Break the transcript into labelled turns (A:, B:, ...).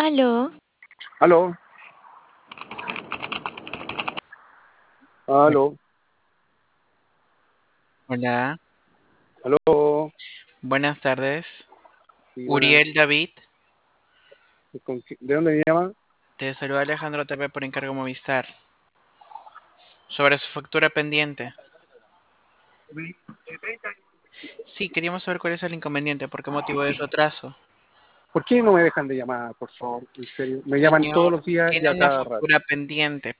A: Aló,
B: Aló, aló,
A: hola,
B: aló.
A: buenas tardes.
B: Sí, buena.
A: Uriel David,
B: ¿De dónde me llama?
A: te saluda Alejandro TV por encargo Movistar. Sobre su factura pendiente. Sí, queríamos saber cuál es el inconveniente, por qué motivo de su atraso.
B: ¿Por qué no me dejan de llamar, por favor? En serio. Me llaman todos
A: Señor,
B: los días y
A: tiene
B: a
A: una
B: cada rato.
A: factura pendiente.